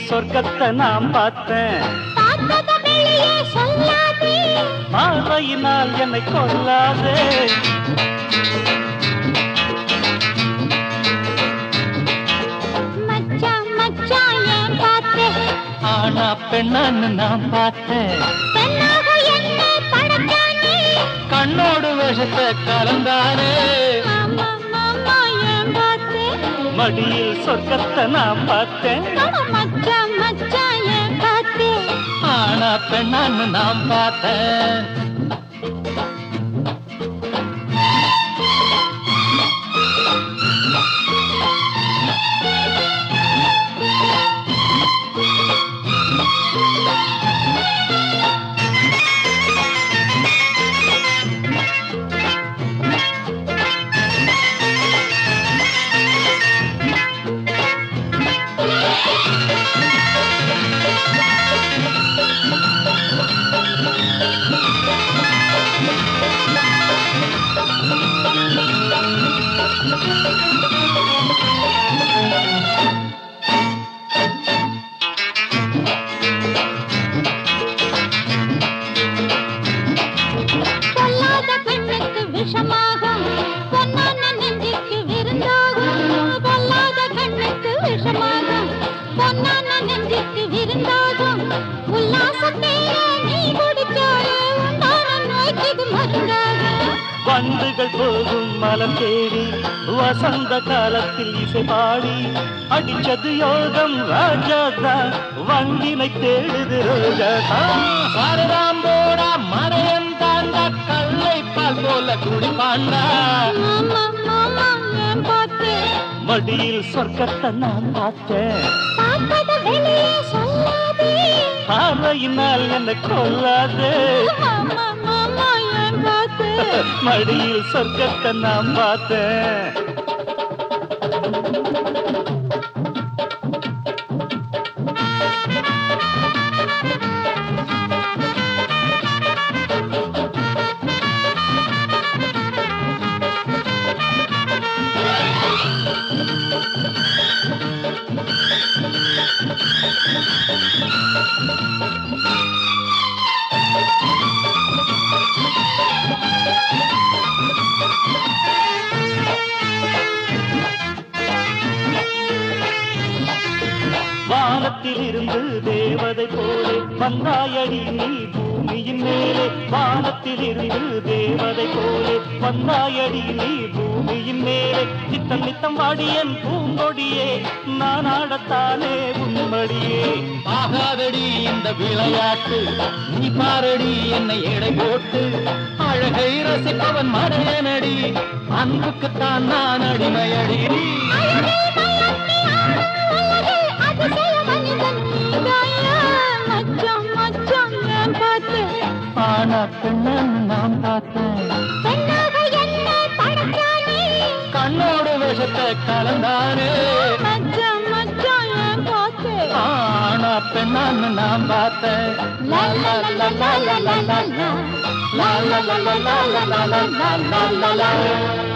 சொர்க்கத்தை நான் பார்த்தேன். பார்வையினால் என்னை கொல்லாதே. ஆனா பெண்ணான்னு நான் பார்த்தேன். கண்ணோடு விஷத்தை கலந்தானே. மடியில் சொர்க்கத்தை நான் பார்த்தேன். ஆனா பெண்ணான்னு நான் பார்த்தேன். வண்டுகள் போகும் மலம் தேடி வசந்த காலத்தில் இசை பாடி அடிச்சது யோகம் ராஜாதா. வண்டினை தேடுது ரோஜாதா. சாரதாம்போடா மறையன் தாண்டா கல்லை பால் போல குடிப்பாண்டா. மடியில் சொர்க்கத்தை நான் பார்த்தேன். பார்வையினால் என்னை கொல்லாதே. மடியில் சொர்க்கத்தை நான் பார்த்தேன். வானத்தில் இருந்து தேவதை போலே வந்தாயடி நீ பூமியின் மேலே. வானத்தில் இருந்து தேவதை போலே வந்தாயடி நீ பூமியின் மேலே. நித்தம் நித்தம் வாடியன் பூங்கொடியே நான் ஆடத்தானே உன்மடியே. ஆகாதடி இந்த விளையாட்டு நீ பாரடி என்னை எடை போட்டு. அழகை ரசிப்பவன் மடையனடி அன்புக்குத்தான் நான் அடிமையடி. ஆனா பெண்ணான்னு நான் பார்த்தேன். கண்ணோடு விஷத்தை கலந்தானே. ஆனா பெண்ணான்னு நான் பார்த்தேன். லா லா லா லா லா லா லா லா லா லா லா லா லா லா லா லா லா.